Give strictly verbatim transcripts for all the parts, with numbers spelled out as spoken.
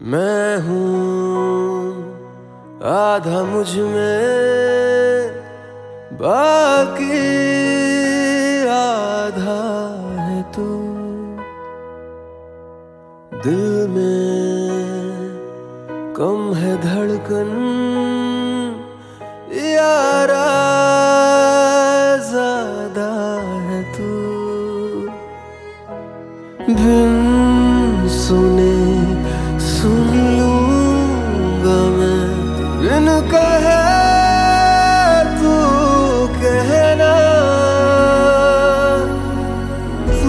मैं हूँ आधा मुझ में, बाकी आधा है तू। दिल में कम है धड़कन, यारा ज़्यादा है तू। बिन सुने सुन लूँगा मैं, बिन कहे तू कहना। तू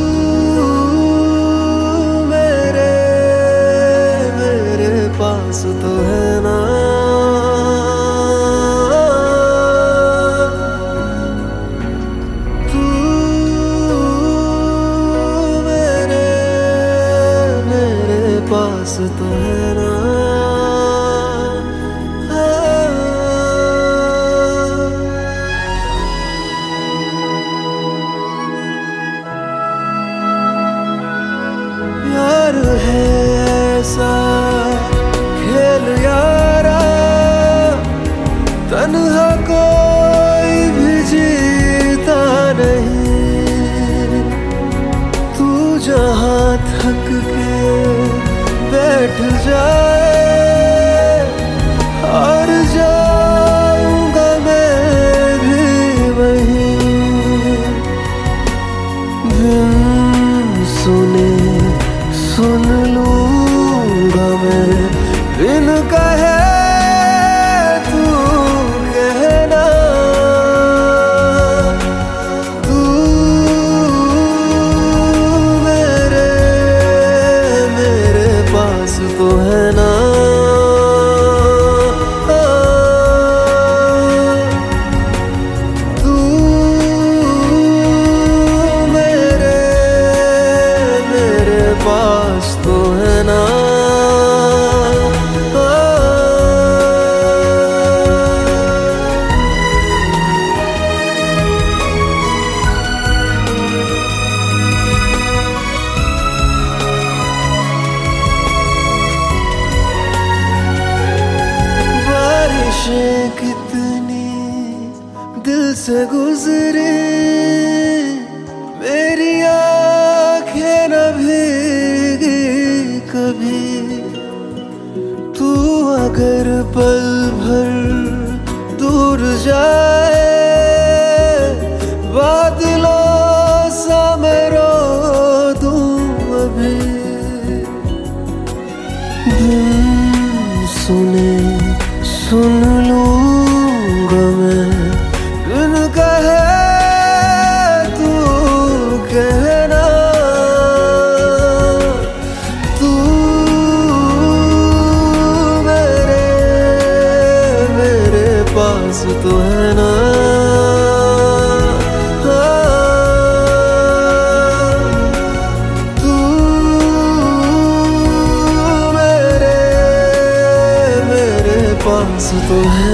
मेरे मेरे पास तो है ना। तू मेरे मेरे पास तो है ना। प्यार है ऐसा खेल यारा, तन्हा कोई भी जीता नहीं। तू जहाँ थक के बैठ जाए, और जाऊंगा मैं भी वहीं। बिन सुने सुन लूँगा मैं, बिन कहे तू कहना। तू मेरे मेरे पास तो है ना। तू मेरे मेरे पास तो है ना। बारिशें कितनी दिल से गुजरी, मेरी आँखें न भीगी कभी। तू अगर पल भर दूर जाए, बादलों सा मैं रो दूं अभी। बिन सुने सुन लूँगा मैं, बिन कहे तू कहना। तू मेरे मेरे पास तो है ना। तू मेरे मेरे पास तो है।